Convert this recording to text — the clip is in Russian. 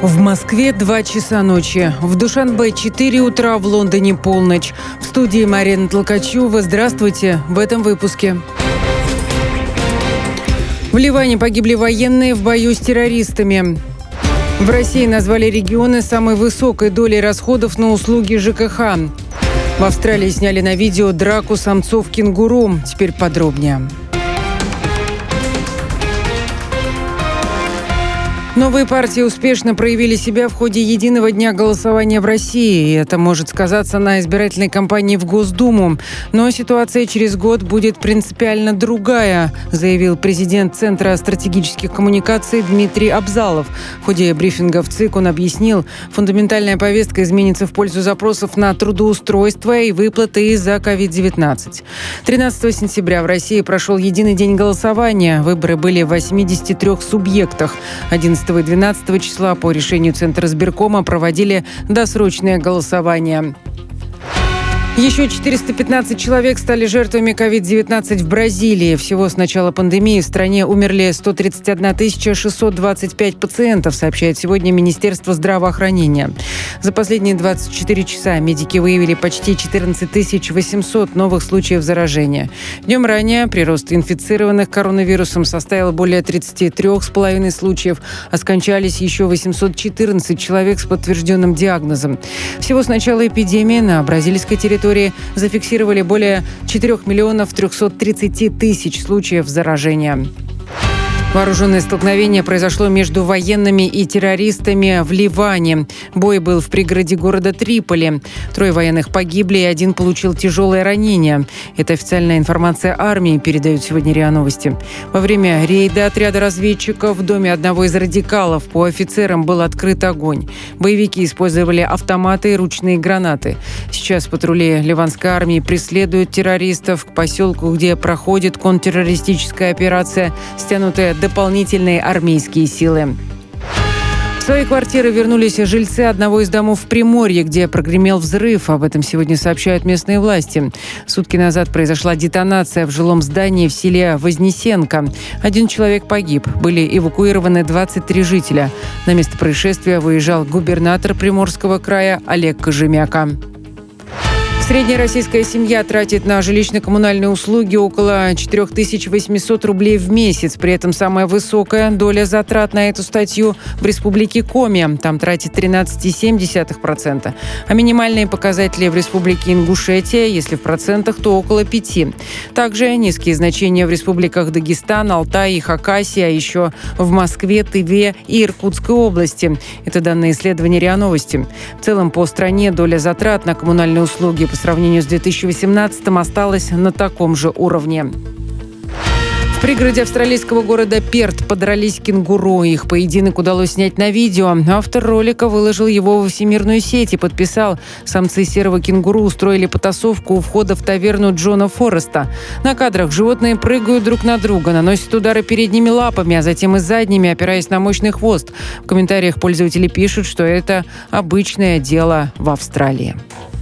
В Москве 2 часа ночи. В Душанбе 4 утра, в Лондоне полночь. В студии Марина Толкачева. Здравствуйте. В этом выпуске. В Ливане погибли военные в бою с террористами. В России назвали регионы самой высокой долей расходов на услуги ЖКХ. В Австралии сняли на видео драку самцов-кенгуру. Теперь подробнее. Новые партии успешно проявили себя в ходе единого дня голосования в России. И это может сказаться на избирательной кампании в Госдуму. Но ситуация через год будет принципиально другая, заявил президент Центра стратегических коммуникаций Дмитрий Абзалов. В ходе брифинга в ЦИК он объяснил, фундаментальная повестка изменится в пользу запросов на трудоустройство и выплаты из-за COVID-19. 13 сентября в России прошел единый день голосования. Выборы были в 83 субъектах. 11 и 12 числа по решению Центра избиркома проводили досрочное голосование. Еще 415 человек стали жертвами COVID-19 в Бразилии. Всего с начала пандемии в стране умерли 131 625 пациентов, сообщает сегодня Министерство здравоохранения. За последние 24 часа медики выявили почти 14 800 новых случаев заражения. Днем ранее прирост инфицированных коронавирусом составил более 33,5 случаев, а скончались еще 814 человек с подтвержденным диагнозом. Всего с начала эпидемии на бразильской территории зафиксировали более 4 330 000 случаев заражения. Вооруженное столкновение произошло между военными и террористами в Ливане. Бой был в пригороде города Триполи. 3 военных погибли, и 1 получил тяжелое ранение. Это официальная информация армии, передают сегодня РИА Новости. Во время рейда отряда разведчиков в доме одного из радикалов по офицерам был открыт огонь. Боевики использовали автоматы и ручные гранаты. Сейчас патрули ливанской армии преследуют террористов. К поселку, где проходит контртеррористическая операция, стянутая дополнительные армейские силы. В свои квартиры вернулись жильцы одного из домов в Приморье, где прогремел взрыв. Об этом сегодня сообщают местные власти. Сутки назад произошла детонация в жилом здании в селе Вознесенко. 1 человек погиб. Были эвакуированы 23 жителя. На место происшествия выезжал губернатор Приморского края Олег Кожемяка. Средняя российская семья тратит на жилищно-коммунальные услуги около 4800 рублей в месяц. При этом самая высокая доля затрат на эту статью в республике Коми. Там тратит 13,7%. А минимальные показатели в республике Ингушетия, если в процентах, то около 5%. Также низкие значения в республиках Дагестан, Алтай и Хакасия, а еще в Москве, Тыве и Иркутской области. Это данные исследования РИА Новости. В целом по стране доля затрат на коммунальные услуги по сравнению с 2018-м осталась на таком же уровне. В пригороде австралийского города Перт подрались кенгуру. Их поединок удалось снять на видео. Автор ролика выложил его во всемирную сеть и подписал: самцы серого кенгуру устроили потасовку у входа в таверну Джона Фореста. На кадрах животные прыгают друг на друга, наносят удары передними лапами, а затем и задними, опираясь на мощный хвост. В комментариях пользователи пишут, что это обычное дело в Австралии.